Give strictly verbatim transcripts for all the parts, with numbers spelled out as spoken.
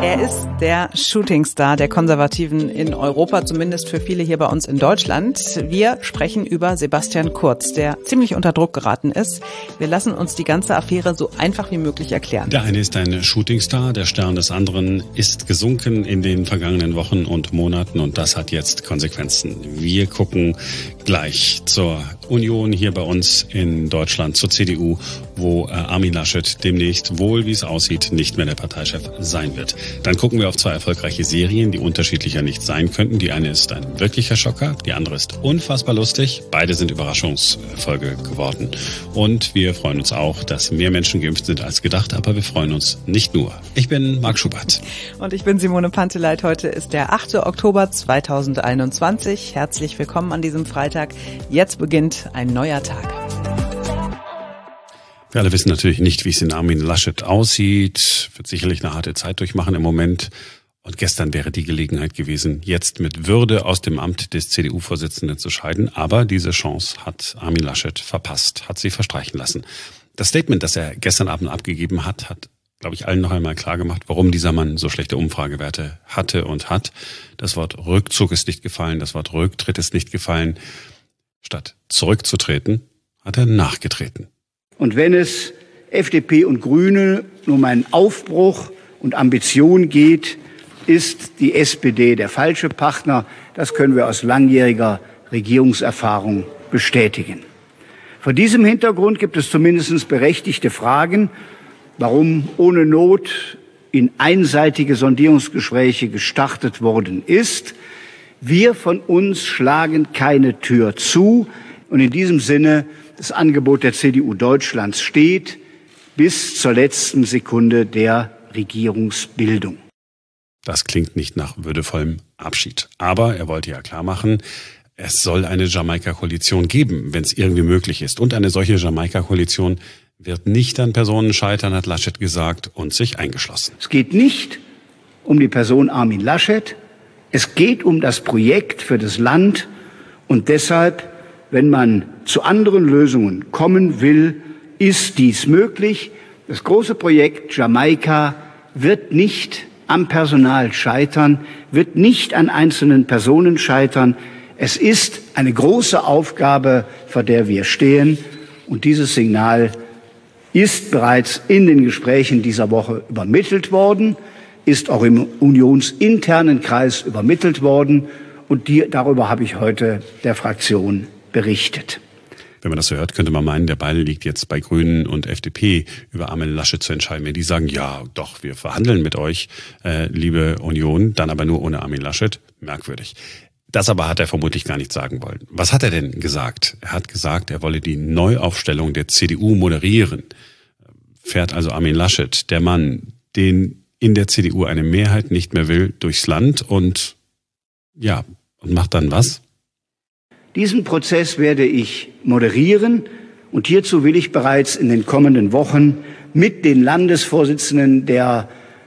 Er ist der Shootingstar der Konservativen in Europa, zumindest für viele hier bei uns in Deutschland. Wir sprechen über Sebastian Kurz, der ziemlich unter Druck geraten ist. Wir lassen uns die ganze Affäre so einfach wie möglich erklären. Der eine ist ein Shootingstar, der Stern des anderen ist gesunken in den vergangenen Wochen und Monaten und das hat jetzt Konsequenzen. Wir gucken gleich zur Union hier bei uns in Deutschland, zur C D U, wo Armin Laschet demnächst wohl, wie es aussieht, nicht mehr der Parteichef sein wird. Dann gucken wir auf zwei erfolgreiche Serien, die unterschiedlicher nicht sein könnten. Die eine ist ein wirklicher Schocker, die andere ist unfassbar lustig. Beide sind Überraschungsfolge geworden. Und wir freuen uns auch, dass mehr Menschen geimpft sind als gedacht, aber wir freuen uns nicht nur. Ich bin Marc Schubert. Und ich bin Simone Panteleit. Heute ist der achte Oktober zweitausendeinundzwanzig. Herzlich willkommen an diesem Freitag. Jetzt beginnt ein neuer Tag. Wir alle wissen natürlich nicht, wie es in Armin Laschet aussieht. Wird sicherlich eine harte Zeit durchmachen im Moment. Und gestern wäre die Gelegenheit gewesen, jetzt mit Würde aus dem Amt des C D U-Vorsitzenden zu scheiden. Aber diese Chance hat Armin Laschet verpasst, hat sie verstreichen lassen. Das Statement, das er gestern Abend abgegeben hat, hat, glaube ich, allen noch einmal klar gemacht, warum dieser Mann so schlechte Umfragewerte hatte und hat. Das Wort Rückzug ist nicht gefallen, das Wort Rücktritt ist nicht gefallen. Statt zurückzutreten, hat er nachgetreten. Und wenn es F D P und Grüne um einen Aufbruch und Ambition geht, ist die S P D der falsche Partner. Das können wir aus langjähriger Regierungserfahrung bestätigen. Vor diesem Hintergrund gibt es zumindest berechtigte Fragen, warum ohne Not in einseitige Sondierungsgespräche gestartet worden ist. Wir von uns schlagen keine Tür zu. Und in diesem Sinne, das Angebot der C D U Deutschlands steht bis zur letzten Sekunde der Regierungsbildung. Das klingt nicht nach würdevollem Abschied. Aber er wollte ja klar machen, es soll eine Jamaika-Koalition geben, wenn es irgendwie möglich ist. Und eine solche Jamaika-Koalition wird nicht an Personen scheitern, hat Laschet gesagt und sich eingeschlossen. Es geht nicht um die Person Armin Laschet. Es geht um das Projekt für das Land. Und deshalb, wenn man zu anderen Lösungen kommen will, ist dies möglich. Das große Projekt Jamaika wird nicht am Personal scheitern, wird nicht an einzelnen Personen scheitern. Es ist eine große Aufgabe, vor der wir stehen. Und dieses Signal ist bereits in den Gesprächen dieser Woche übermittelt worden, ist auch im unionsinternen Kreis übermittelt worden. Und die, darüber habe ich heute der Fraktion berichtet. Wenn man das so hört, könnte man meinen, der Ball liegt jetzt bei Grünen und F D P, über Armin Laschet zu entscheiden. Wenn die sagen, ja, doch, wir verhandeln mit euch, äh, liebe Union, dann aber nur ohne Armin Laschet, merkwürdig. Das aber hat er vermutlich gar nicht sagen wollen. Was hat er denn gesagt? Er hat gesagt, er wolle die Neuaufstellung der C D U moderieren. Fährt also Armin Laschet, der Mann, den in der C D U eine Mehrheit nicht mehr will, durchs Land und ja, und macht dann was? Diesen Prozess werde ich moderieren und hierzu will ich bereits in den kommenden Wochen mit den Landesvorsitzenden der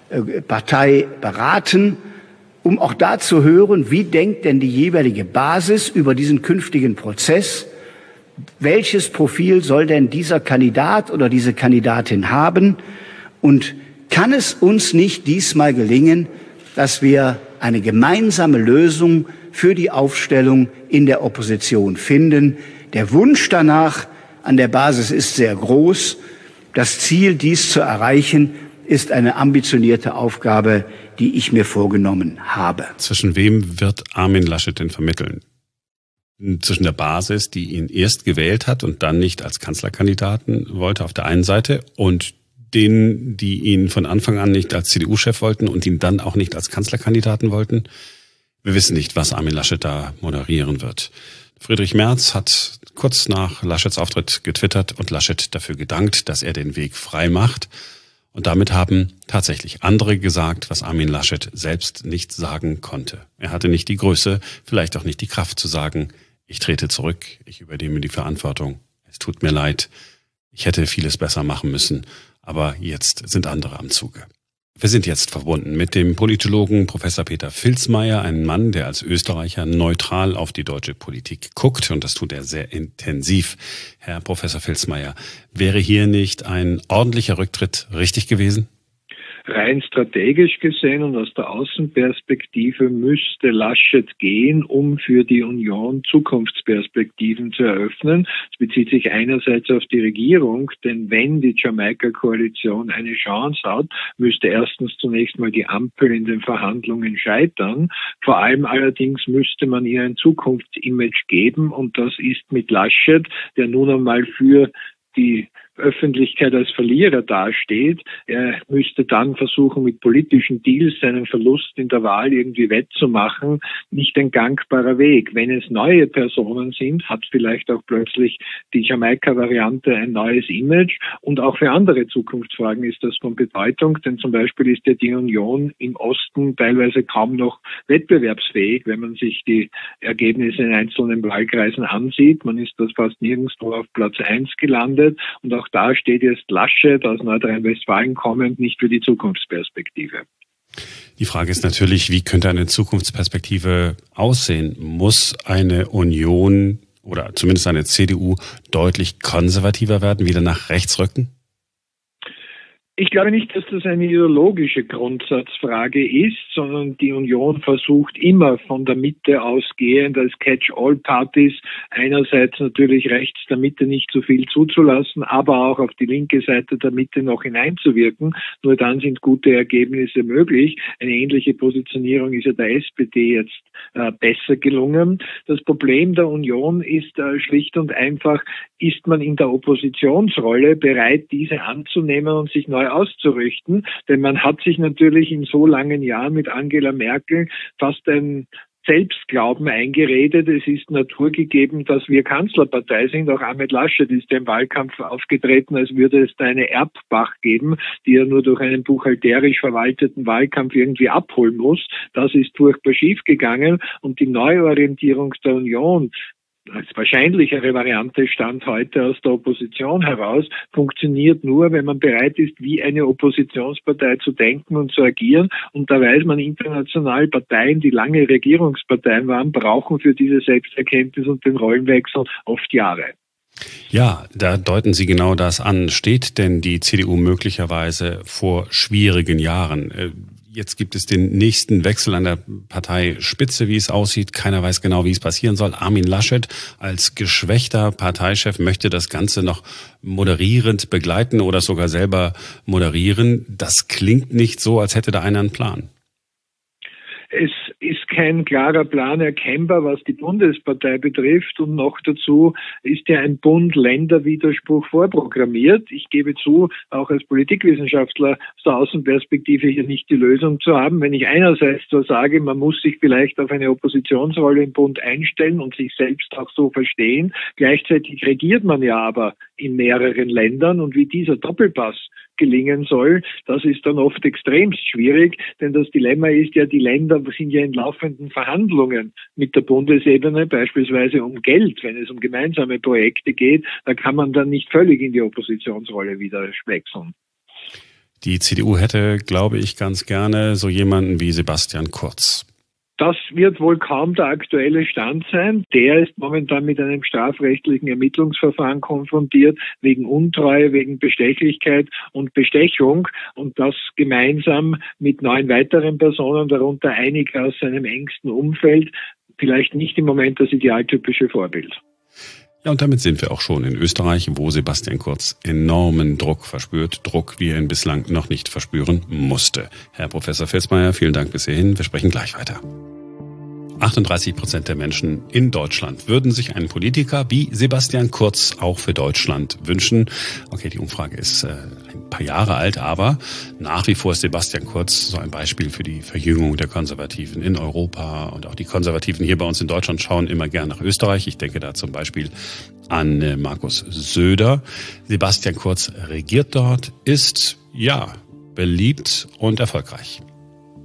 Partei beraten, um auch da zu hören, wie denkt denn die jeweilige Basis über diesen künftigen Prozess? Welches Profil soll denn dieser Kandidat oder diese Kandidatin haben? Und kann es uns nicht diesmal gelingen, dass wir eine gemeinsame Lösung für die Aufstellung in der Opposition finden? Der Wunsch danach an der Basis ist sehr groß. Das Ziel, dies zu erreichen, ist eine ambitionierte Aufgabe, die ich mir vorgenommen habe. Zwischen wem wird Armin Laschet denn vermitteln? Zwischen der Basis, die ihn erst gewählt hat und dann nicht als Kanzlerkandidaten wollte auf der einen Seite und denen, die ihn von Anfang an nicht als C D U-Chef wollten und ihn dann auch nicht als Kanzlerkandidaten wollten. Wir wissen nicht, was Armin Laschet da moderieren wird. Friedrich Merz hat kurz nach Laschets Auftritt getwittert und Laschet dafür gedankt, dass er den Weg frei macht. Und damit haben tatsächlich andere gesagt, was Armin Laschet selbst nicht sagen konnte. Er hatte nicht die Größe, vielleicht auch nicht die Kraft zu sagen, ich trete zurück, ich übernehme die Verantwortung, es tut mir leid, ich hätte vieles besser machen müssen, aber jetzt sind andere am Zuge. Wir sind jetzt verbunden mit dem Politologen Professor Peter Filzmaier, ein Mann, der als Österreicher neutral auf die deutsche Politik guckt, und das tut er sehr intensiv. Herr Professor Filzmaier, wäre hier nicht ein ordentlicher Rücktritt richtig gewesen? rein strategisch gesehen und aus der Außenperspektive müsste Laschet gehen, um für die Union Zukunftsperspektiven zu eröffnen. Es bezieht sich einerseits auf die Regierung, denn wenn die Jamaika-Koalition eine Chance hat, müsste erstens zunächst mal die Ampel in den Verhandlungen scheitern. Vor allem allerdings müsste man ihr ein Zukunftsimage geben und das ist mit Laschet, der nun einmal für die Öffentlichkeit als Verlierer dasteht. Er müsste dann versuchen, mit politischen Deals seinen Verlust in der Wahl irgendwie wettzumachen. Nicht ein gangbarer Weg. Wenn es neue Personen sind, hat vielleicht auch plötzlich die Jamaika-Variante ein neues Image. Und auch für andere Zukunftsfragen ist das von Bedeutung, denn zum Beispiel ist ja die Union im Osten teilweise kaum noch wettbewerbsfähig, wenn man sich die Ergebnisse in einzelnen Wahlkreisen ansieht. Man ist das fast nirgendwo auf Platz eins gelandet und auch da steht jetzt Laschet aus Nordrhein-Westfalen kommend nicht für die Zukunftsperspektive. Die Frage ist natürlich, wie könnte eine Zukunftsperspektive aussehen? Muss eine Union oder zumindest eine C D U deutlich konservativer werden, wieder nach rechts rücken? Ich glaube nicht, dass das eine ideologische Grundsatzfrage ist, sondern die Union versucht immer von der Mitte ausgehend als Catch-all-Partys einerseits natürlich rechts der Mitte nicht so viel zuzulassen, aber auch auf die linke Seite der Mitte noch hineinzuwirken. Nur dann sind gute Ergebnisse möglich. Eine ähnliche Positionierung ist ja der S P D jetzt äh, besser gelungen. Das Problem der Union ist äh, schlicht und einfach, ist man in der Oppositionsrolle bereit, diese anzunehmen und sich neu auszurichten, denn man hat sich natürlich in so langen Jahren mit Angela Merkel fast ein Selbstglauben eingeredet. Es ist naturgegeben, dass wir Kanzlerpartei sind. Auch Ahmed Laschet ist im Wahlkampf aufgetreten, als würde es da eine Erbbach geben, die er nur durch einen buchhalterisch verwalteten Wahlkampf irgendwie abholen muss. Das ist furchtbar schiefgegangen und die Neuorientierung der Union als wahrscheinlichere Variante stand heute aus der Opposition heraus, funktioniert nur, wenn man bereit ist, wie eine Oppositionspartei zu denken und zu agieren. Und da weiß man international, Parteien, die lange Regierungsparteien waren, brauchen für diese Selbsterkenntnis und den Rollenwechsel oft Jahre. Ja, da deuten Sie genau das an. Steht denn die C D U möglicherweise vor schwierigen Jahren? Jetzt gibt es den nächsten Wechsel an der Parteispitze, wie es aussieht. Keiner weiß genau, wie es passieren soll. Armin Laschet als geschwächter Parteichef möchte das Ganze noch moderierend begleiten oder sogar selber moderieren. Das klingt nicht so, als hätte da einer einen Plan. Es ist kein klarer Plan erkennbar, was die Bundespartei betrifft. Und noch dazu ist ja ein Bund-Länder-Widerspruch vorprogrammiert. Ich gebe zu, auch als Politikwissenschaftler aus der Außenperspektive hier nicht die Lösung zu haben. Wenn ich einerseits so sage, man muss sich vielleicht auf eine Oppositionsrolle im Bund einstellen und sich selbst auch so verstehen. Gleichzeitig regiert man ja aber in mehreren Ländern. Und wie dieser Doppelpass gelingen soll, das ist dann oft extremst schwierig, denn das Dilemma ist ja, die Länder sind ja in laufenden Verhandlungen mit der Bundesebene, beispielsweise um Geld, wenn es um gemeinsame Projekte geht, da kann man dann nicht völlig in die Oppositionsrolle wieder wechseln. Die C D U hätte, glaube ich, ganz gerne so jemanden wie Sebastian Kurz. Das wird wohl kaum der aktuelle Stand sein. Der ist momentan mit einem strafrechtlichen Ermittlungsverfahren konfrontiert, wegen Untreue, wegen Bestechlichkeit und Bestechung. Und das gemeinsam mit neun weiteren Personen, darunter einige aus seinem engsten Umfeld. Vielleicht nicht im Moment das idealtypische Vorbild. Ja, und damit sind wir auch schon in Österreich, wo Sebastian Kurz enormen Druck verspürt. Druck, wie er ihn bislang noch nicht verspüren musste. Herr Professor Filzmeier, vielen Dank bis hierhin. Wir sprechen gleich weiter. achtunddreißig Prozent der Menschen in Deutschland würden sich einen Politiker wie Sebastian Kurz auch für Deutschland wünschen. Okay, die Umfrage ist äh, ein paar Jahre alt, aber nach wie vor ist Sebastian Kurz so ein Beispiel für die Verjüngung der Konservativen in Europa. Und auch die Konservativen hier bei uns in Deutschland schauen immer gern nach Österreich. Ich denke da zum Beispiel an äh, Markus Söder. Sebastian Kurz regiert dort, ist, ja, beliebt und erfolgreich.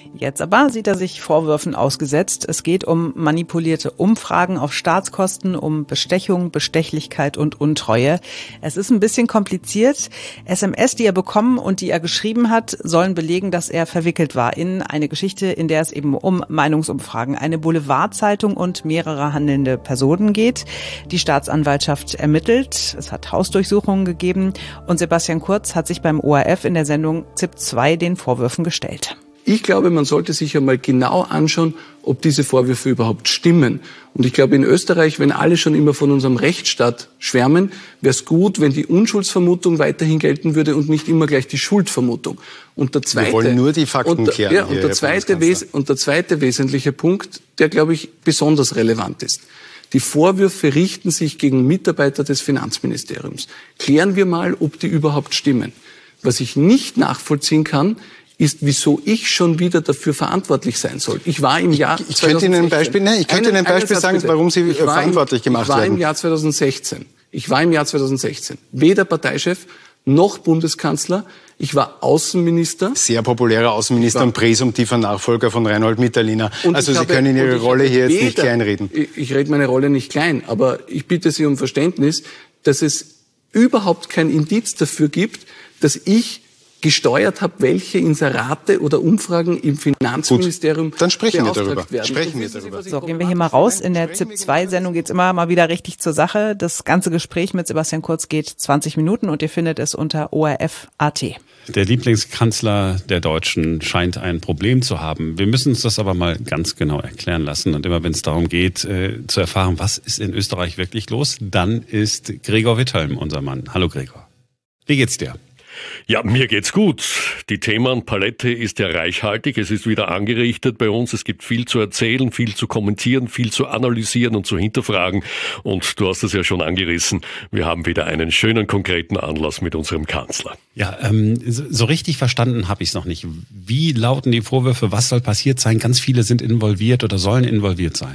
Jetzt aber sieht er sich Vorwürfen ausgesetzt. Es geht um manipulierte Umfragen auf Staatskosten, um Bestechung, Bestechlichkeit und Untreue. Es ist ein bisschen kompliziert. S M S, die er bekommen und die er geschrieben hat, sollen belegen, dass er verwickelt war in eine Geschichte, in der es eben um Meinungsumfragen, eine Boulevardzeitung und mehrere handelnde Personen geht. Die Staatsanwaltschaft ermittelt. Es hat Hausdurchsuchungen gegeben und Sebastian Kurz hat sich beim O R F in der Sendung Z I P zwei den Vorwürfen gestellt. Ich glaube, man sollte sich einmal genau anschauen, ob diese Vorwürfe überhaupt stimmen. Und ich glaube, in Österreich, wenn alle schon immer von unserem Rechtsstaat schwärmen, wäre es gut, wenn die Unschuldsvermutung weiterhin gelten würde und nicht immer gleich die Schuldvermutung. Und der zweite, Wir wollen nur die Fakten und, klären. Ja, und, der zweite Wes- und der zweite wesentliche Punkt, der, glaube ich, besonders relevant ist. Die Vorwürfe richten sich gegen Mitarbeiter des Finanzministeriums. Klären wir mal, ob die überhaupt stimmen. Was ich nicht nachvollziehen kann, ist, wieso ich schon wieder dafür verantwortlich sein soll. Ich war im Jahr Ich, ich könnte Ihnen ein Beispiel, ne, ich könnte Ihnen ein Beispiel sagen, bitte. warum Sie verantwortlich im, gemacht werden. Ich war werden. im Jahr zweitausendsechzehn. Ich war im Jahr zweitausendsechzehn weder Parteichef noch Bundeskanzler. Ich war Außenminister. Sehr populärer Außenminister und präsumtiver Nachfolger von Reinhold Mitterlehner. Und also Sie habe, können Ihre Rolle hier jetzt weder, nicht kleinreden. Ich, ich rede meine Rolle nicht klein, aber ich bitte Sie um Verständnis, dass es überhaupt kein Indiz dafür gibt, dass ich gesteuert habe, welche Inserate oder Umfragen im Finanzministerium Gut, dann sprechen wir darüber. Werden. Sprechen wir darüber. So, gehen wir hier mal raus. In der Z I P zwei Sendung geht's immer mal wieder richtig zur Sache. Das ganze Gespräch mit Sebastian Kurz geht zwanzig Minuten und ihr findet es unter O R F Punkt A T. Der Lieblingskanzler der Deutschen scheint ein Problem zu haben. Wir müssen uns das aber mal ganz genau erklären lassen. Und immer wenn es darum geht, äh, zu erfahren, was ist in Österreich wirklich los, dann ist Gregor Witthelm unser Mann. Hallo Gregor. Wie geht's dir? Ja, mir geht's gut. Die Themenpalette ist ja reichhaltig. Es ist wieder angerichtet bei uns. Es gibt viel zu erzählen, viel zu kommentieren, viel zu analysieren und zu hinterfragen. Und du hast es ja schon angerissen. Wir haben wieder einen schönen, konkreten Anlass mit unserem Kanzler. Ja, ähm, so, so richtig verstanden habe ich es noch nicht. Wie lauten die Vorwürfe? Was soll passiert sein? Ganz viele sind involviert oder sollen involviert sein.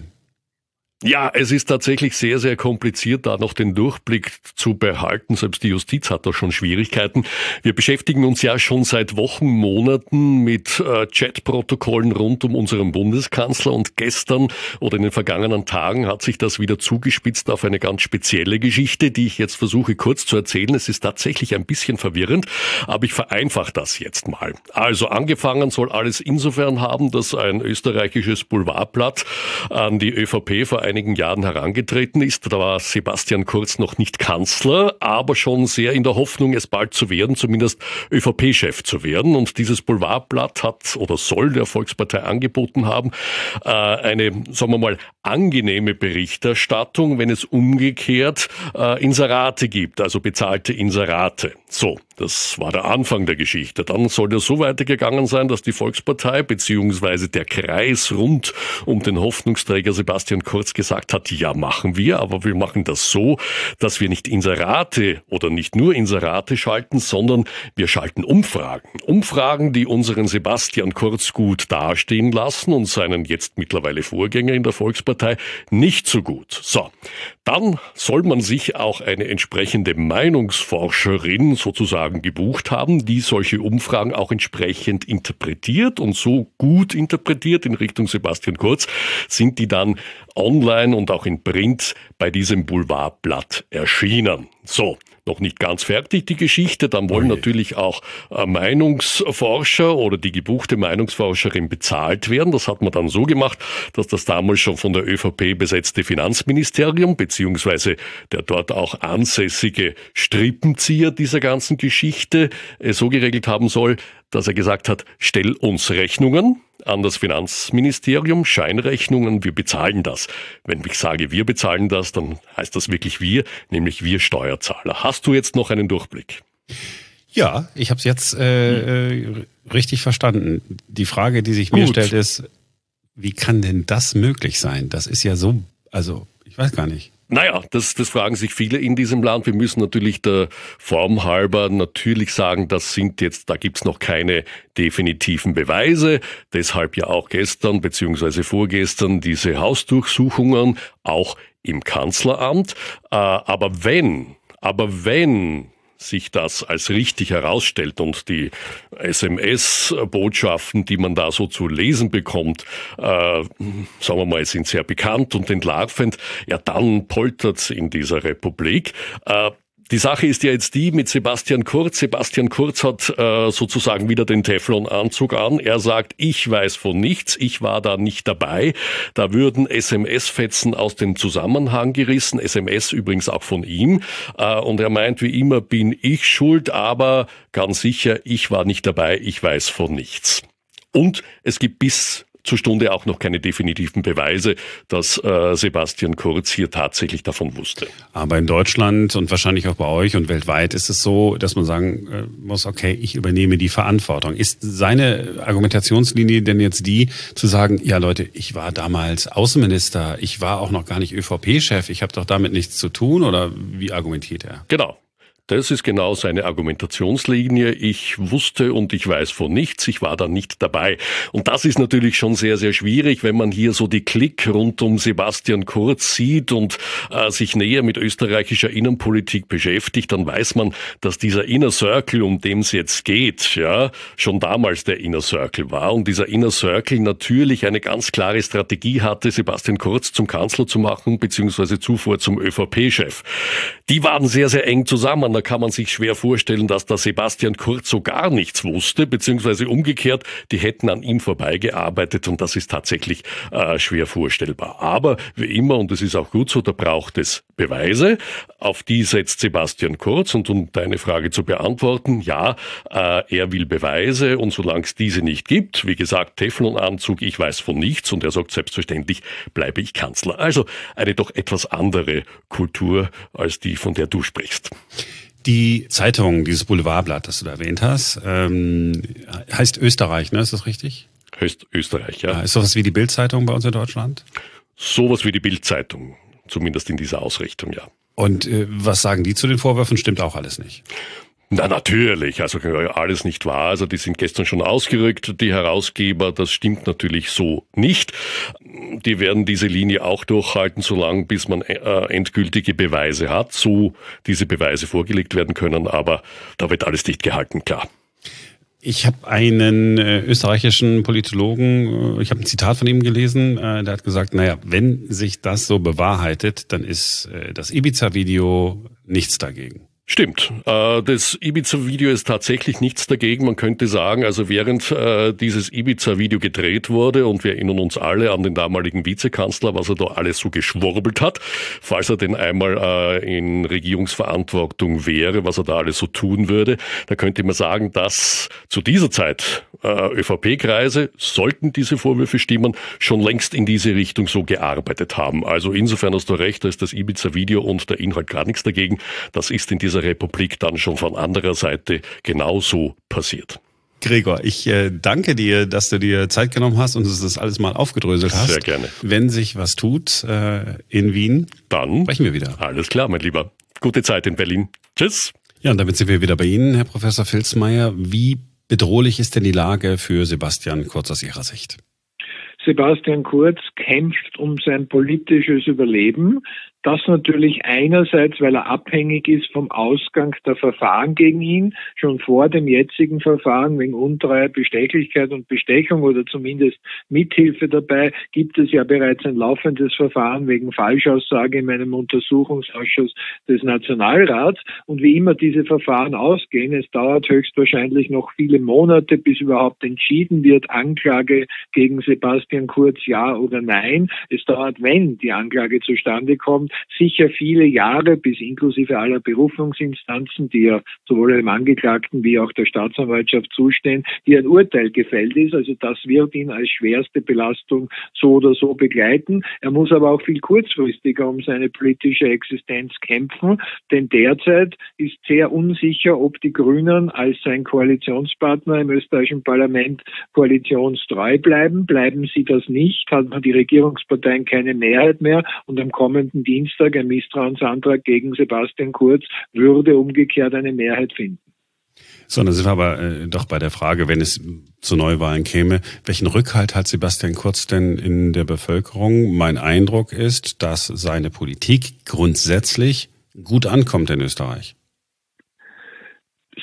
Ja, es ist tatsächlich sehr, sehr kompliziert, da noch den Durchblick zu behalten. Selbst die Justiz hat da schon Schwierigkeiten. Wir beschäftigen uns ja schon seit Wochen, Monaten mit äh, Chatprotokollen rund um unseren Bundeskanzler. Und gestern oder in den vergangenen Tagen hat sich das wieder zugespitzt auf eine ganz spezielle Geschichte, die ich jetzt versuche kurz zu erzählen. Es ist tatsächlich ein bisschen verwirrend, aber ich vereinfache das jetzt mal. Also angefangen soll alles insofern haben, dass ein österreichisches Boulevardblatt an die ÖVP vor einigen Jahren herangetreten ist. Da war Sebastian Kurz noch nicht Kanzler, aber schon sehr in der Hoffnung, es bald zu werden, zumindest ÖVP-Chef zu werden. Und dieses Boulevardblatt hat oder soll der Volkspartei angeboten haben, äh, eine, sagen wir mal, angenehme Berichterstattung, wenn es umgekehrt äh, Inserate gibt, also bezahlte Inserate. So, das war der Anfang der Geschichte. Dann soll es so weitergegangen sein, dass die Volkspartei bzw. der Kreis rund um den Hoffnungsträger Sebastian Kurz gesagt hat, ja, machen wir, aber wir machen das so, dass wir nicht Inserate oder nicht nur Inserate schalten, sondern wir schalten Umfragen. Umfragen, die unseren Sebastian Kurz gut dastehen lassen und seinen jetzt mittlerweile Vorgänger in der Volkspartei nicht so gut. So, dann soll man sich auch eine entsprechende Meinungsforscherin sozusagen gebucht haben, die solche Umfragen auch entsprechend interpretiert und so gut interpretiert in Richtung Sebastian Kurz, sind die dann online und auch in Print bei diesem Boulevardblatt erschienen. So, noch nicht ganz fertig die Geschichte, dann wollen okay. natürlich auch äh, Meinungsforscher oder die gebuchte Meinungsforscherin bezahlt werden. Das hat man dann so gemacht, dass das damals schon von der ÖVP besetzte Finanzministerium beziehungsweise der dort auch ansässige Strippenzieher dieser ganzen Geschichte äh, so geregelt haben soll, dass er gesagt hat, stell uns Rechnungen an das Finanzministerium, Scheinrechnungen, wir bezahlen das. Wenn ich sage, wir bezahlen das, dann heißt das wirklich wir, nämlich wir Steuerzahler. Hast du jetzt noch einen Durchblick? Ja, ich habe es jetzt äh, hm. richtig verstanden. Die Frage, die sich Gut. mir stellt, ist, wie kann denn das möglich sein? Das ist ja so, also ich weiß gar nicht. Naja, das, das fragen sich viele in diesem Land. Wir müssen natürlich der Form halber natürlich sagen, das sind jetzt, da gibt's noch keine definitiven Beweise. Deshalb ja auch gestern beziehungsweise vorgestern diese Hausdurchsuchungen, auch im Kanzleramt. Aber wenn, aber wenn sich das als richtig herausstellt und die S M S-Botschaften, die man da so zu lesen bekommt, äh, sagen wir mal, sind sehr bekannt und entlarvend, ja, dann poltert's in dieser Republik. Äh, Die Sache ist ja jetzt die mit Sebastian Kurz. Sebastian Kurz hat äh, sozusagen wieder den Teflon-Anzug an. Er sagt, ich weiß von nichts, ich war da nicht dabei. Da würden S M S-Fetzen aus dem Zusammenhang gerissen, S M S übrigens auch von ihm. Äh, und er meint, wie immer bin ich schuld, aber ganz sicher, ich war nicht dabei, ich weiß von nichts. Und es gibt bis zur Stunde auch noch keine definitiven Beweise, dass äh, Sebastian Kurz hier tatsächlich davon wusste. Aber in Deutschland und wahrscheinlich auch bei euch und weltweit ist es so, dass man sagen äh, muss, okay, ich übernehme die Verantwortung. Ist seine Argumentationslinie denn jetzt die, zu sagen, ja Leute, ich war damals Außenminister, ich war auch noch gar nicht ÖVP-Chef, ich habe doch damit nichts zu tun, oder wie argumentiert er? Genau. Das ist genau seine Argumentationslinie. Ich wusste und ich weiß von nichts, ich war da nicht dabei. Und das ist natürlich schon sehr, sehr schwierig, wenn man hier so die Clique rund um Sebastian Kurz sieht und äh, sich näher mit österreichischer Innenpolitik beschäftigt, dann weiß man, dass dieser Inner Circle, um den es jetzt geht, ja, schon damals der Inner Circle war. Und dieser Inner Circle natürlich eine ganz klare Strategie hatte, Sebastian Kurz zum Kanzler zu machen, beziehungsweise zuvor zum ÖVP-Chef. Die waren sehr, sehr eng zusammen. Da kann man sich schwer vorstellen, dass da Sebastian Kurz so gar nichts wusste, beziehungsweise umgekehrt, die hätten an ihm vorbeigearbeitet, und das ist tatsächlich äh, schwer vorstellbar. Aber wie immer, und es ist auch gut so, da braucht es Beweise. Auf die setzt Sebastian Kurz, und um deine Frage zu beantworten, ja, äh, er will Beweise, und solange es diese nicht gibt, wie gesagt, Teflonanzug, ich weiß von nichts, und er sagt selbstverständlich, bleibe ich Kanzler. Also eine doch etwas andere Kultur als die, von der du sprichst. Die Zeitung, dieses Boulevardblatt, das du da erwähnt hast, ähm, heißt Österreich, ne? Ist das richtig? Heißt Österreich, ja. ja. Ist sowas wie die Bild-Zeitung bei uns in Deutschland? Sowas wie die Bild-Zeitung, zumindest in dieser Ausrichtung, ja. Und äh, was sagen die zu den Vorwürfen? Stimmt auch alles nicht? Na natürlich, also alles nicht wahr. Also die sind gestern schon ausgerückt, die Herausgeber, das stimmt natürlich so nicht. Die werden diese Linie auch durchhalten, solange bis man äh, endgültige Beweise hat, so diese Beweise vorgelegt werden können, aber da wird alles dicht gehalten, klar. Ich habe einen äh, österreichischen Politologen, äh, ich habe ein Zitat von ihm gelesen, äh, der hat gesagt, naja, wenn sich das so bewahrheitet, dann ist äh, das Ibiza-Video nichts dagegen. Stimmt. Das Ibiza-Video ist tatsächlich nichts dagegen. Man könnte sagen, also während dieses Ibiza-Video gedreht wurde, und wir erinnern uns alle an den damaligen Vizekanzler, was er da alles so geschwurbelt hat, falls er denn einmal in Regierungsverantwortung wäre, was er da alles so tun würde, da könnte man sagen, dass zu dieser Zeit ÖVP-Kreise, sollten diese Vorwürfe stimmen, schon längst in diese Richtung so gearbeitet haben. Also insofern hast du recht, da ist das Ibiza-Video und der Inhalt gar nichts dagegen. Das ist in dieser Republik dann schon von anderer Seite genauso passiert. Gregor, ich äh, danke dir, dass du dir Zeit genommen hast und das alles mal aufgedröselt hast. Sehr gerne. Wenn sich was tut äh, in Wien, dann sprechen wir wieder. Alles klar, mein Lieber. Gute Zeit in Berlin. Tschüss. Ja, und damit sind wir wieder bei Ihnen, Herr Professor Filzmeier. Wie bedrohlich ist denn die Lage für Sebastian Kurz aus Ihrer Sicht? Sebastian Kurz kämpft um sein politisches Überleben. Das natürlich einerseits, weil er abhängig ist vom Ausgang der Verfahren gegen ihn, schon vor dem jetzigen Verfahren wegen Untreue, Bestechlichkeit und Bestechung oder zumindest Mithilfe dabei, gibt es ja bereits ein laufendes Verfahren wegen Falschaussage in einem Untersuchungsausschuss des Nationalrats. Und wie immer diese Verfahren ausgehen, es dauert höchstwahrscheinlich noch viele Monate, bis überhaupt entschieden wird, Anklage gegen Sebastian Kurz, ja oder nein. Es dauert, wenn die Anklage zustande kommt, sicher viele Jahre, bis inklusive aller Berufungsinstanzen, die ja sowohl dem Angeklagten wie auch der Staatsanwaltschaft zustehen, die ein Urteil gefällt ist. Also das wird ihn als schwerste Belastung so oder so begleiten. Er muss aber auch viel kurzfristiger um seine politische Existenz kämpfen, denn derzeit ist sehr unsicher, ob die Grünen als sein Koalitionspartner im österreichischen Parlament koalitionstreu bleiben. Bleiben sie das nicht, hat man die Regierungsparteien keine Mehrheit mehr, und am kommenden Dienstag ein Misstrauensantrag gegen Sebastian Kurz würde umgekehrt eine Mehrheit finden. So, dann sind wir aber äh, doch bei der Frage, wenn es zu Neuwahlen käme, welchen Rückhalt hat Sebastian Kurz denn in der Bevölkerung? Mein Eindruck ist, dass seine Politik grundsätzlich gut ankommt in Österreich.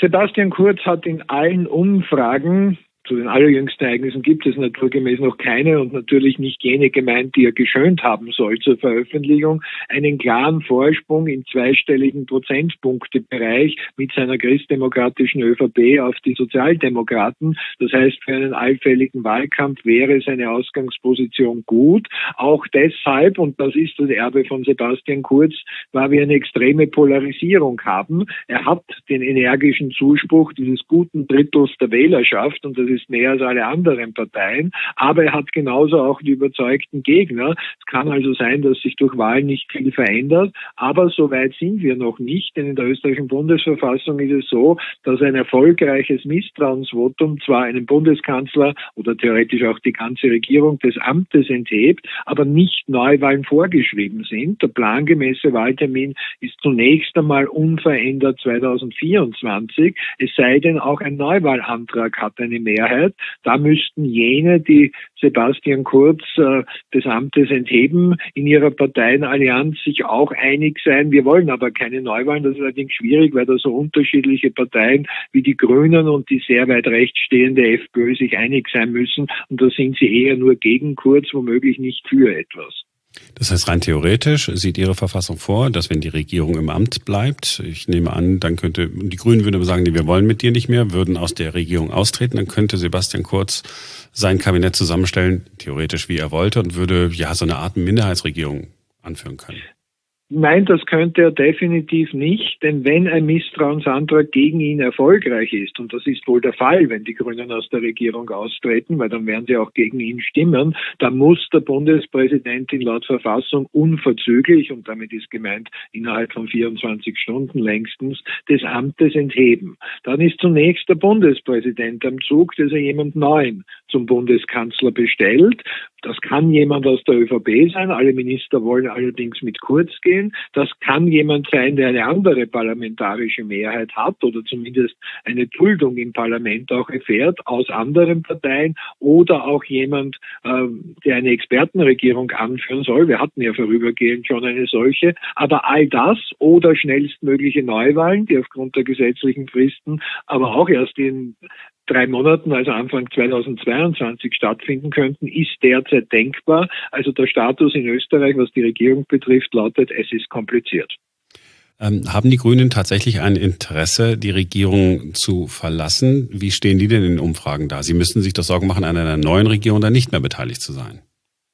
Sebastian Kurz hat in allen Umfragen, zu den allerjüngsten Ereignissen gibt es naturgemäß noch keine und natürlich nicht jene gemeint, die er geschönt haben soll zur Veröffentlichung, einen klaren Vorsprung im zweistelligen Prozentpunktebereich mit seiner christdemokratischen ÖVP auf die Sozialdemokraten. Das heißt, für einen allfälligen Wahlkampf wäre seine Ausgangsposition gut. Auch deshalb, und das ist das Erbe von Sebastian Kurz, weil wir eine extreme Polarisierung haben. Er hat den energischen Zuspruch dieses guten Drittels der Wählerschaft und das ist mehr als alle anderen Parteien, aber er hat genauso auch die überzeugten Gegner. Es kann also sein, dass sich durch Wahlen nicht viel verändert, aber so weit sind wir noch nicht, denn in der österreichischen Bundesverfassung ist es so, dass ein erfolgreiches Misstrauensvotum zwar einen Bundeskanzler oder theoretisch auch die ganze Regierung des Amtes enthebt, aber nicht Neuwahlen vorgeschrieben sind. Der plangemäße Wahltermin ist zunächst einmal unverändert zweitausendvierundzwanzig, es sei denn auch ein Neuwahlantrag hat eine Mehrheit. Da müssten jene, die Sebastian Kurz äh, des Amtes entheben, in ihrer Parteienallianz sich auch einig sein. Wir wollen aber keine Neuwahlen. Das ist allerdings schwierig, weil da so unterschiedliche Parteien wie die Grünen und die sehr weit rechts stehende FPÖ sich einig sein müssen. Und da sind sie eher nur gegen Kurz, womöglich nicht für etwas. Das heißt, rein theoretisch sieht Ihre Verfassung vor, dass wenn die Regierung im Amt bleibt, ich nehme an, dann könnte, die Grünen würden aber sagen, nee, wir wollen mit dir nicht mehr, würden aus der Regierung austreten, dann könnte Sebastian Kurz sein Kabinett zusammenstellen, theoretisch wie er wollte, und würde ja so eine Art Minderheitsregierung anführen können. Nein, das könnte er definitiv nicht, denn wenn ein Misstrauensantrag gegen ihn erfolgreich ist, und das ist wohl der Fall, wenn die Grünen aus der Regierung austreten, weil dann werden sie auch gegen ihn stimmen, dann muss der Bundespräsident laut Verfassung unverzüglich, und damit ist gemeint innerhalb von vierundzwanzig Stunden längstens, des Amtes entheben. Dann ist zunächst der Bundespräsident am Zug, dass er jemand Neuen zum Bundeskanzler bestellt. Das kann jemand aus der ÖVP sein. Alle Minister wollen allerdings mit Kurz gehen. Das kann jemand sein, der eine andere parlamentarische Mehrheit hat oder zumindest eine Duldung im Parlament auch erfährt aus anderen Parteien oder auch jemand, äh, der eine Expertenregierung anführen soll. Wir hatten ja vorübergehend schon eine solche. Aber all das oder schnellstmögliche Neuwahlen, die aufgrund der gesetzlichen Fristen aber auch erst in drei Monaten, also Anfang zweitausendzweiundzwanzig stattfinden könnten, ist derzeit denkbar. Also der Status in Österreich, was die Regierung betrifft, lautet, es ist kompliziert. Ähm, haben die Grünen tatsächlich ein Interesse, die Regierung zu verlassen? Wie stehen die denn in den Umfragen da? Sie müssten sich doch Sorgen machen, an einer neuen Regierung dann nicht mehr beteiligt zu sein.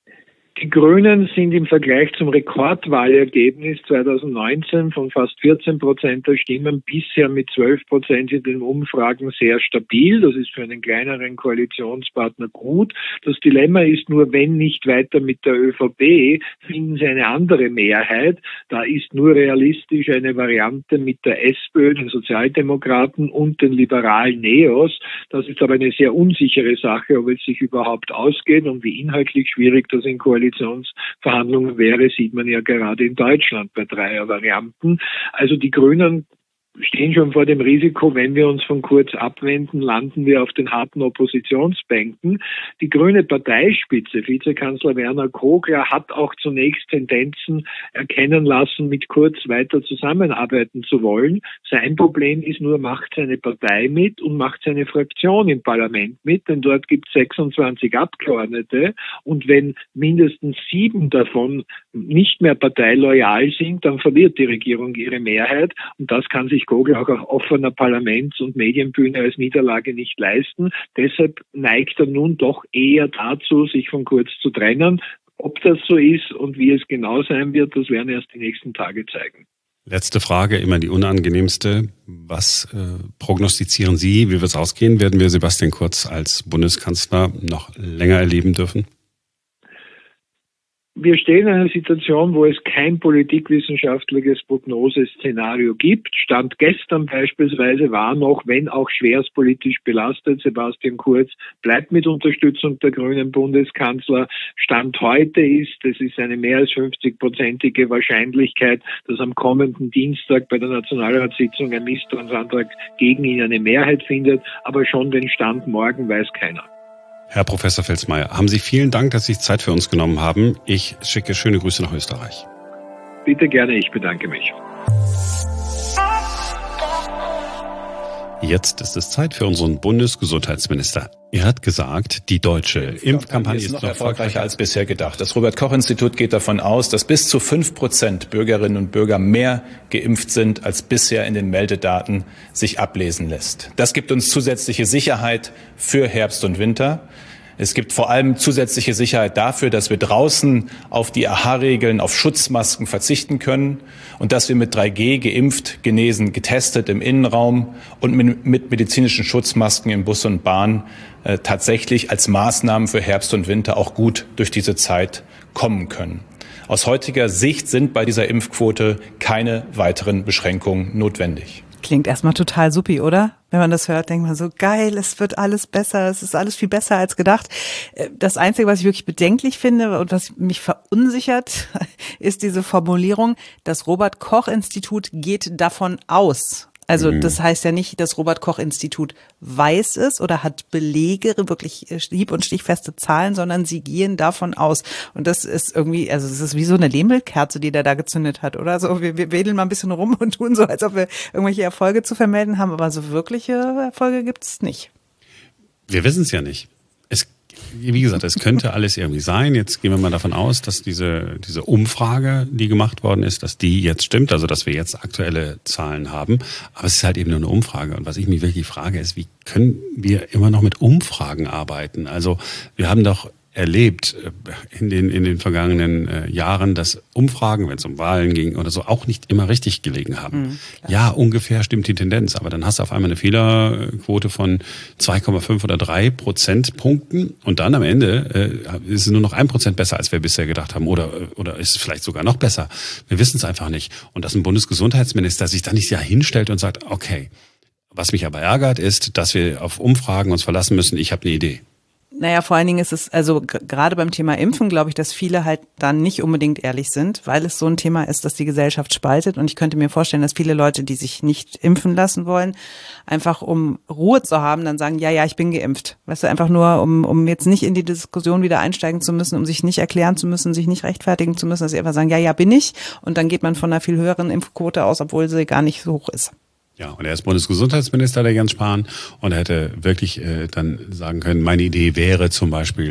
Die Grünen sind im Vergleich zum Rekordwahlergebnis zweitausendneunzehn von fast vierzehn Prozent der Stimmen bisher mit zwölf Prozent in den Umfragen sehr stabil. Das ist für einen kleineren Koalitionspartner gut. Das Dilemma ist nur, wenn nicht weiter mit der ÖVP, finden sie eine andere Mehrheit. Da ist nur realistisch eine Variante mit der SPÖ, den Sozialdemokraten und den liberalen Neos. Das ist aber eine sehr unsichere Sache, ob es sich überhaupt ausgeht und wie inhaltlich schwierig das in Koalition Koalitionsverhandlungen wäre, sieht man ja gerade in Deutschland bei dreier Varianten. Also die Grünen stehen schon vor dem Risiko, wenn wir uns von Kurz abwenden, landen wir auf den harten Oppositionsbänken. Die grüne Parteispitze, Vizekanzler Werner Kogler, hat auch zunächst Tendenzen erkennen lassen, mit Kurz weiter zusammenarbeiten zu wollen. Sein Problem ist nur, macht seine Partei mit und macht seine Fraktion im Parlament mit, denn dort gibt es sechsundzwanzig Abgeordnete und wenn mindestens sieben davon nicht mehr parteiloyal sind, dann verliert die Regierung ihre Mehrheit und das kann sich Kogler auch auf offener Parlaments- und Medienbühne als Niederlage nicht leisten. Deshalb neigt er nun doch eher dazu, sich von Kurz zu trennen. Ob das so ist und wie es genau sein wird, das werden erst die nächsten Tage zeigen. Letzte Frage, immer die unangenehmste. Was äh, prognostizieren Sie, wie wird es ausgehen? Werden wir Sebastian Kurz als Bundeskanzler noch länger erleben dürfen? Wir stehen in einer Situation, wo es kein politikwissenschaftliches Prognoseszenario gibt. Stand gestern beispielsweise war noch, wenn auch schwerstpolitisch belastet, Sebastian Kurz bleibt mit Unterstützung der Grünen Bundeskanzler. Stand heute ist, es ist eine mehr als fünfzig-prozentige Wahrscheinlichkeit, dass am kommenden Dienstag bei der Nationalratssitzung ein Misstrauensantrag gegen ihn eine Mehrheit findet. Aber schon den Stand morgen weiß keiner. Herr Professor Felsmeier, haben Sie vielen Dank, dass Sie sich Zeit für uns genommen haben. Ich schicke schöne Grüße nach Österreich. Bitte gerne, ich bedanke mich. Jetzt ist es Zeit für unseren Bundesgesundheitsminister. Er hat gesagt, die deutsche Impfkampagne ist noch erfolgreicher als bisher gedacht. Das Robert-Koch-Institut geht davon aus, dass bis zu fünf Prozent Bürgerinnen und Bürger mehr geimpft sind, als bisher in den Meldedaten sich ablesen lässt. Das gibt uns zusätzliche Sicherheit für Herbst und Winter. Es gibt vor allem zusätzliche Sicherheit dafür, dass wir draußen auf die A H-Regeln, auf Schutzmasken verzichten können und dass wir mit drei G geimpft, genesen, getestet im Innenraum und mit, mit medizinischen Schutzmasken in Bus und Bahn äh, tatsächlich als Maßnahmen für Herbst und Winter auch gut durch diese Zeit kommen können. Aus heutiger Sicht sind bei dieser Impfquote keine weiteren Beschränkungen notwendig. Klingt erstmal total supi, oder? Wenn man das hört, denkt man so, geil, es wird alles besser, es ist alles viel besser als gedacht. Das Einzige, was ich wirklich bedenklich finde und was mich verunsichert, ist diese Formulierung, das Robert-Koch-Institut geht davon aus. Also das heißt ja nicht, das Robert-Koch-Institut weiß es oder hat Belege, wirklich hieb- und stichfeste Zahlen, sondern sie gehen davon aus. Und das ist irgendwie, also es ist wie so eine Lehmmelkerze, die der da gezündet hat, oder? So, wir, wir wedeln mal ein bisschen rum und tun so, als ob wir irgendwelche Erfolge zu vermelden haben, aber so wirkliche Erfolge gibt es nicht. Wir wissen es ja nicht. Es Wie gesagt, es könnte alles irgendwie sein. Jetzt gehen wir mal davon aus, dass diese, diese Umfrage, die gemacht worden ist, dass die jetzt stimmt, also dass wir jetzt aktuelle Zahlen haben. Aber es ist halt eben nur eine Umfrage. Und was ich mich wirklich frage, ist, wie können wir immer noch mit Umfragen arbeiten? Also wir haben doch erlebt in den, in den vergangenen äh, Jahren, dass Umfragen, wenn es um Wahlen ging oder so, auch nicht immer richtig gelegen haben. Mhm, ja, ungefähr stimmt die Tendenz, aber dann hast du auf einmal eine Fehlerquote von zwei Komma fünf oder drei Prozentpunkten und dann am Ende äh, ist es nur noch ein Prozent besser, als wir bisher gedacht haben oder, oder ist es vielleicht sogar noch besser. Wir wissen es einfach nicht. Und dass ein Bundesgesundheitsminister sich da nicht ja hinstellt und sagt, okay, was mich aber ärgert, ist, dass wir auf Umfragen uns verlassen müssen, ich habe eine Idee. Naja, vor allen Dingen ist es, also g- gerade beim Thema Impfen, glaube ich, dass viele halt dann nicht unbedingt ehrlich sind, weil es so ein Thema ist, das die Gesellschaft spaltet. Und ich könnte mir vorstellen, dass viele Leute, die sich nicht impfen lassen wollen, einfach um Ruhe zu haben, dann sagen, ja, ja, ich bin geimpft. Weißt du, einfach nur, um um jetzt nicht in die Diskussion wieder einsteigen zu müssen, um sich nicht erklären zu müssen, sich nicht rechtfertigen zu müssen, dass sie einfach sagen, ja, ja, bin ich. Und dann geht man von einer viel höheren Impfquote aus, obwohl sie gar nicht so hoch ist. Ja, und er ist Bundesgesundheitsminister, der Jens Spahn, und er hätte wirklich äh, dann sagen können, meine Idee wäre zum Beispiel,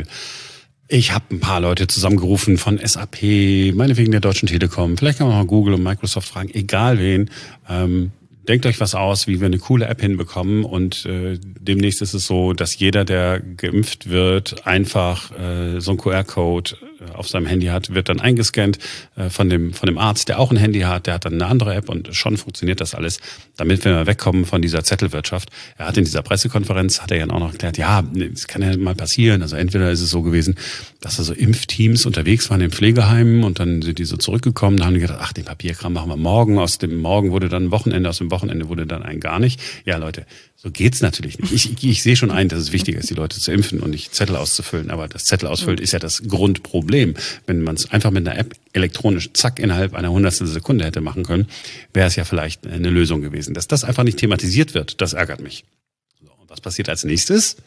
ich habe ein paar Leute zusammengerufen von S A P, meinetwegen der Deutschen Telekom, vielleicht kann man mal Google und Microsoft fragen, egal wen, ähm, denkt euch was aus, wie wir eine coole App hinbekommen und äh, demnächst ist es so, dass jeder, der geimpft wird, einfach äh, so einen Q R-Code auf seinem Handy hat, wird dann eingescannt äh, von dem von dem Arzt, der auch ein Handy hat, der hat dann eine andere App und schon funktioniert das alles, damit wir wegkommen von dieser Zettelwirtschaft. Er hat in dieser Pressekonferenz, hat er ja auch noch erklärt, ja, es kann ja mal passieren, also entweder ist es so gewesen, dass da so Impfteams unterwegs waren in Pflegeheimen und dann sind die so zurückgekommen, da haben die gedacht, ach, den Papierkram machen wir morgen, aus dem Morgen wurde dann ein Wochenende, aus dem Wochenende wurde dann ein gar nicht. Ja, Leute, so geht's natürlich nicht. Ich, ich, ich sehe schon ein, dass es wichtiger ist, die Leute zu impfen und nicht Zettel auszufüllen. Aber das Zettel ausfüllen ist ja das Grundproblem. Wenn man es einfach mit einer App elektronisch, zack, innerhalb einer hundertstel Sekunde hätte machen können, wäre es ja vielleicht eine Lösung gewesen. Dass das einfach nicht thematisiert wird, das ärgert mich. So, und was passiert als nächstes?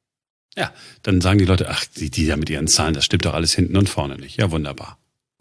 Ja, dann sagen die Leute, ach, die, die da mit ihren Zahlen, das stimmt doch alles hinten und vorne nicht. Ja, wunderbar.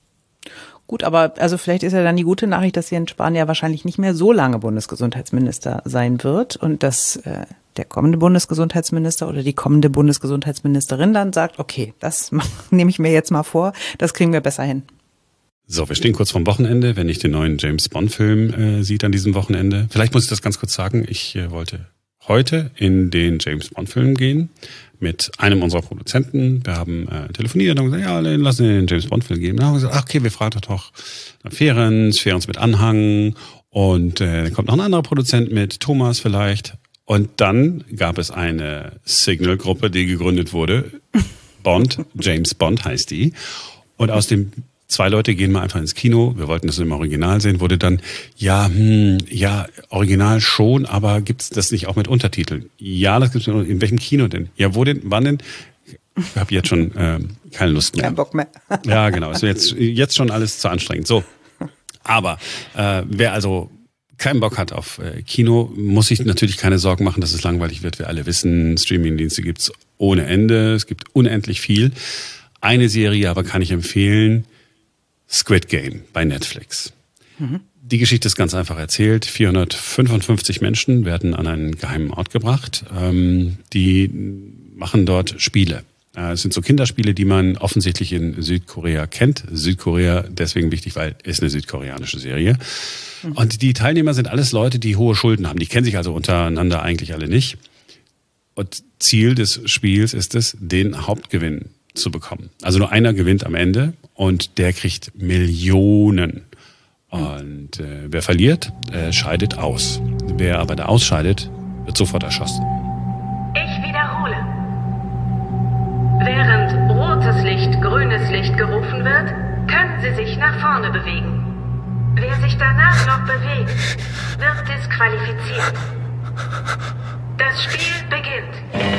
Gut, aber also vielleicht ist ja dann die gute Nachricht, dass Jens Spahn ja wahrscheinlich nicht mehr so lange Bundesgesundheitsminister sein wird und dass äh, der kommende Bundesgesundheitsminister oder die kommende Bundesgesundheitsministerin dann sagt, okay, das nehme ich mir jetzt mal vor, das kriegen wir besser hin. So, wir stehen kurz vorm Wochenende, wenn ich den neuen James-Bond-Film äh, sieht an diesem Wochenende. Vielleicht muss ich das ganz kurz sagen, ich äh, wollte heute in den James-Bond-Film gehen mit einem unserer Produzenten. Wir haben äh, telefoniert und gesagt, ja, lass uns den James-Bond-Film geben. Dann haben wir gesagt, ach, okay, wir fragen doch nach Ferenc, Ferenc mit Anhang und äh, kommt noch ein anderer Produzent mit, Thomas vielleicht. Und dann gab es eine Signal-Gruppe, die gegründet wurde. Bond, James Bond heißt die. Und aus dem zwei Leute gehen mal einfach ins Kino, wir wollten das im Original sehen, wurde dann, ja, hm, ja, Original schon, aber gibt's das nicht auch mit Untertiteln? Ja, das gibt's in welchem Kino denn? Ja, wo denn, wann denn? Ich habe jetzt schon äh, keine Lust mehr. Kein Bock mehr. Ja, genau, ist jetzt, jetzt schon alles zu anstrengend. So, aber äh, wer also keinen Bock hat auf äh, Kino, muss sich natürlich keine Sorgen machen, dass es langweilig wird. Wir alle wissen, Streamingdienste gibt's ohne Ende, es gibt unendlich viel. Eine Serie aber kann ich empfehlen, Squid Game bei Netflix. Mhm. Die Geschichte ist ganz einfach erzählt. vierhundertfünfundfünfzig Menschen werden an einen geheimen Ort gebracht. Ähm, die machen dort Spiele. Es sind so Kinderspiele, die man offensichtlich in Südkorea kennt. Südkorea deswegen wichtig, weil es eine südkoreanische Serie. Mhm. Und die Teilnehmer sind alles Leute, die hohe Schulden haben. Die kennen sich also untereinander eigentlich alle nicht. Und Ziel des Spiels ist es, den Hauptgewinn zu bekommen. Also nur einer gewinnt am Ende und der kriegt Millionen. Und äh, wer verliert, äh, scheidet aus. Wer aber da ausscheidet, wird sofort erschossen. Ich wiederhole. Während rotes Licht, grünes Licht gerufen wird, können Sie sich nach vorne bewegen. Wer sich danach noch bewegt, wird disqualifiziert. Das Spiel beginnt.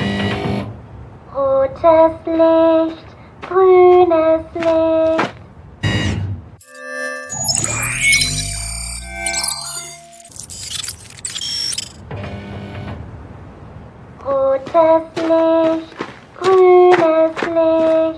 Rotes Licht, grünes Licht. Rotes Licht, grünes Licht.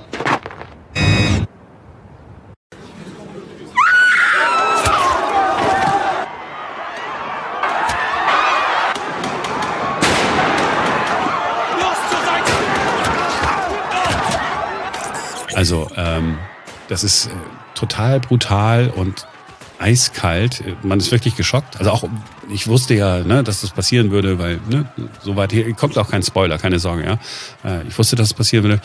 Also ähm, das ist äh, total brutal und eiskalt. Man ist wirklich geschockt. Also auch, ich wusste ja, ne, dass das passieren würde, weil ne, soweit hier kommt auch kein Spoiler, keine Sorge, ja. Äh, ich wusste, dass es passieren würde.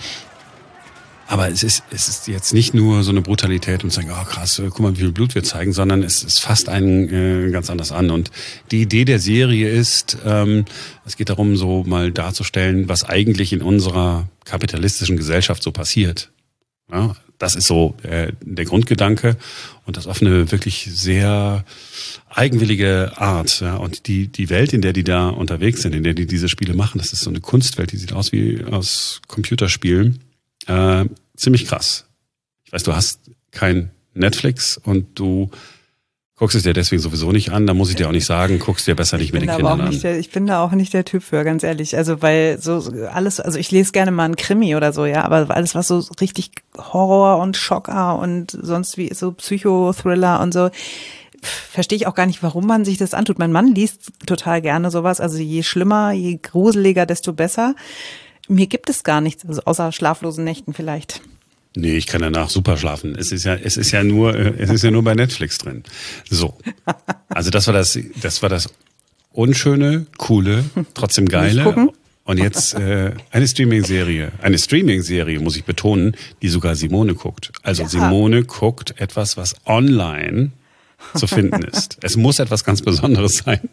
Aber es ist, es ist jetzt nicht nur so eine Brutalität und sagen, oh krass, guck mal, wie viel Blut wir zeigen, sondern es, es fasst einen äh, ganz anders an. Und die Idee der Serie ist, ähm, es geht darum, so mal darzustellen, was eigentlich in unserer kapitalistischen Gesellschaft so passiert. Ja, das ist so äh, der Grundgedanke und das auf eine wirklich sehr eigenwillige Art. Ja. Und die die Welt, in der die da unterwegs sind, in der die diese Spiele machen, das ist so eine Kunstwelt, die sieht aus wie aus Computerspielen. Äh, ziemlich krass. Ich weiß, du hast kein Netflix und du guckst es dir deswegen sowieso nicht an, da muss ich dir auch nicht sagen, guckst dir besser nicht mit den Kindern an. Der, ich bin da auch nicht der Typ für, ganz ehrlich. Also weil so alles, also ich lese gerne mal einen Krimi oder so, ja, aber alles was so richtig Horror und Schocker und sonst wie so Psychothriller und so, verstehe ich auch gar nicht, warum man sich das antut. Mein Mann liest total gerne sowas, also je schlimmer, je gruseliger, desto besser. Mir gibt es gar nichts, also außer schlaflosen Nächten vielleicht. Nee, ich kann danach super schlafen. Es ist ja, es ist ja nur, es ist ja nur bei Netflix drin. So. Also das war das, das war das unschöne, coole, trotzdem geile. Und jetzt äh, eine Streaming-Serie. Eine Streaming-Serie, muss ich betonen, die sogar Simone guckt. Also ja. Simone guckt etwas, was online zu finden ist. Es muss etwas ganz Besonderes sein.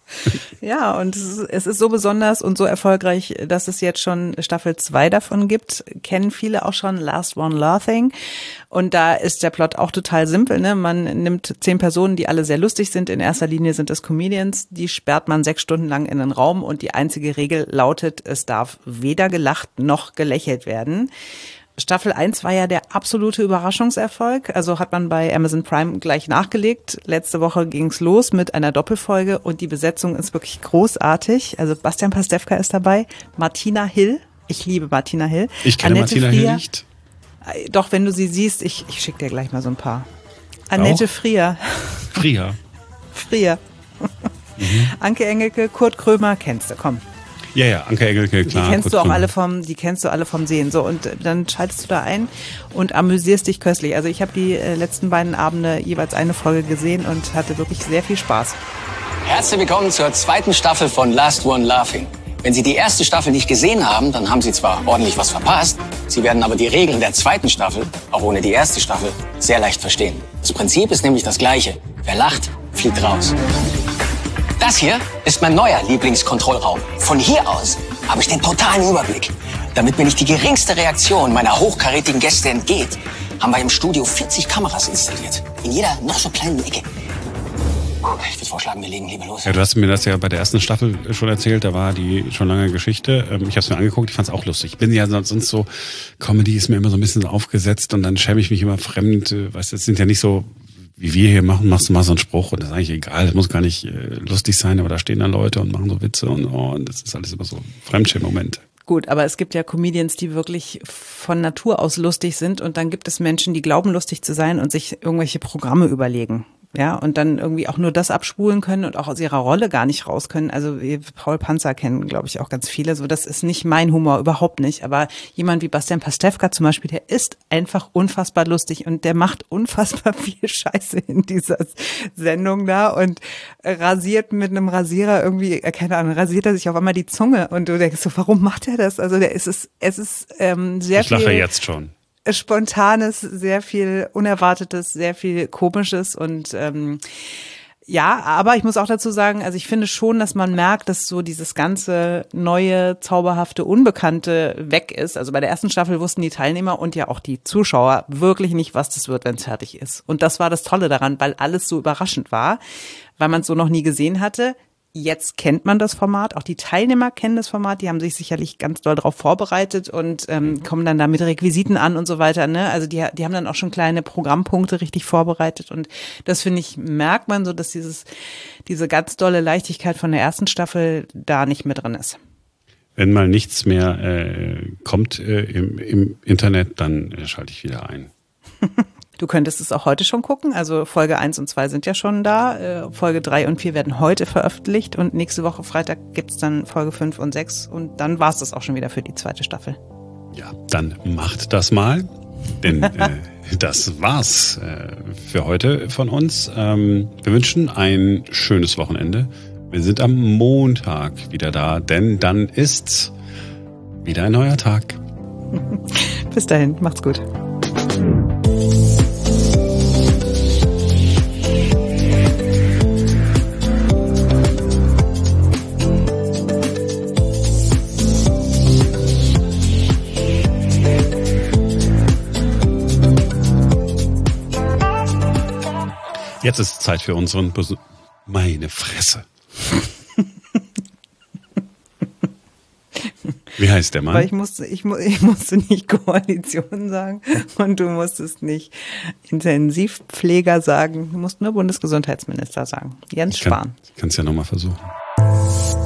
Ja, und es ist, es ist so besonders und so erfolgreich, dass es jetzt schon Staffel zwei davon gibt. Kennen viele auch schon, Last One Laughing. Und da ist der Plot auch total simpel, ne? Man nimmt zehn Personen, die alle sehr lustig sind. In erster Linie sind es Comedians. Die sperrt man sechs Stunden lang in einen Raum und die einzige Regel lautet, es darf weder gelacht noch gelächelt werden. Staffel eins war ja der absolute Überraschungserfolg, also hat man bei Amazon Prime gleich nachgelegt. Letzte Woche ging's los mit einer Doppelfolge und die Besetzung ist wirklich großartig. Also Bastian Pastewka ist dabei, Martina Hill, ich liebe Martina Hill. Ich kenne Annette Martina Frier. Hill nicht. Doch, wenn du sie siehst, ich, ich schicke dir gleich mal so ein paar. Annette Auch? Frier. Frier. Frier. Mhm. Anke Engelke, Kurt Krömer, kennst du, komm. Ja, ja, Anke Engelke, klar. Die kennst Kurt du auch Krömer. alle vom, die kennst du alle vom Sehen. So, und dann schaltest du da ein und amüsierst dich köstlich. Also ich habe die äh, letzten beiden Abende jeweils eine Folge gesehen und hatte wirklich sehr viel Spaß. Herzlich willkommen zur zweiten Staffel von Last One Laughing. Wenn Sie die erste Staffel nicht gesehen haben, dann haben Sie zwar ordentlich was verpasst, Sie werden aber die Regeln der zweiten Staffel, auch ohne die erste Staffel, sehr leicht verstehen. Das Prinzip ist nämlich das gleiche. Wer lacht, fliegt raus. Das hier ist mein neuer Lieblingskontrollraum. Von hier aus habe ich den totalen Überblick. Damit mir nicht die geringste Reaktion meiner hochkarätigen Gäste entgeht, haben wir im Studio vierzig Kameras installiert. In jeder noch so kleinen Ecke. Ich würde vorschlagen, wir legen lieber los. Ja, du hast mir das ja bei der ersten Staffel schon erzählt, da war die schon lange Geschichte. Ich habe es mir angeguckt, ich fand es auch lustig. Ich bin ja sonst so, Comedy ist mir immer so ein bisschen aufgesetzt und dann schäme ich mich immer fremd. Weißt du, das sind ja nicht so, wie wir hier machen, machst du mal so einen Spruch und das ist eigentlich egal, das muss gar nicht äh, lustig sein, aber da stehen dann Leute und machen so Witze und, oh, und das ist alles immer so Fremdschämen-Momente. Gut, aber es gibt ja Comedians, die wirklich von Natur aus lustig sind und dann gibt es Menschen, die glauben, lustig zu sein und sich irgendwelche Programme überlegen. Ja, und dann irgendwie auch nur das abspulen können und auch aus ihrer Rolle gar nicht raus können. Also Paul Panzer kennen, glaube ich, auch ganz viele. So, das ist nicht mein Humor, überhaupt nicht. Aber jemand wie Bastian Pastewka zum Beispiel, der ist einfach unfassbar lustig und der macht unfassbar viel Scheiße in dieser Sendung da und rasiert mit einem Rasierer irgendwie, keine Ahnung, rasiert er sich auf einmal die Zunge und du denkst so, warum macht er das? Also der ist es, es ist ähm, sehr viel. Ich lache jetzt schon. Spontanes, sehr viel Unerwartetes, sehr viel Komisches und ähm, ja, aber ich muss auch dazu sagen, also ich finde schon, dass man merkt, dass so dieses ganze neue, zauberhafte, Unbekannte weg ist. Also bei der ersten Staffel wussten die Teilnehmer und ja auch die Zuschauer wirklich nicht, was das wird, wenn es fertig ist. Und das war das Tolle daran, weil alles so überraschend war, weil man es so noch nie gesehen hatte. Jetzt kennt man das Format, auch die Teilnehmer kennen das Format, die haben sich sicherlich ganz doll darauf vorbereitet und ähm, kommen dann da mit Requisiten an und so weiter. Ne? Also die, die haben dann auch schon kleine Programmpunkte richtig vorbereitet und das, finde ich, merkt man so, dass dieses diese ganz dolle Leichtigkeit von der ersten Staffel da nicht mehr drin ist. Wenn mal nichts mehr äh, kommt äh, im, im Internet, dann äh, schalte ich wieder ein. Du könntest es auch heute schon gucken, also Folge eins und zwei sind ja schon da, Folge drei und vier werden heute veröffentlicht und nächste Woche Freitag gibt's dann Folge fünf und sechs und dann war's das auch schon wieder für die zweite Staffel. Ja, dann macht das mal, denn äh, das war's äh, für heute von uns. Ähm, wir wünschen ein schönes Wochenende. Wir sind am Montag wieder da, denn dann ist wieder ein neuer Tag. Bis dahin, macht's gut. Jetzt ist Zeit für unseren Bes- Meine Fresse. Wie heißt der Mann? Weil ich musste, ich, mu- ich musste nicht Koalition sagen und du musstest nicht Intensivpfleger sagen. Du musst nur Bundesgesundheitsminister sagen. Jens Ich kann, Spahn. Ich kann es ja nochmal versuchen.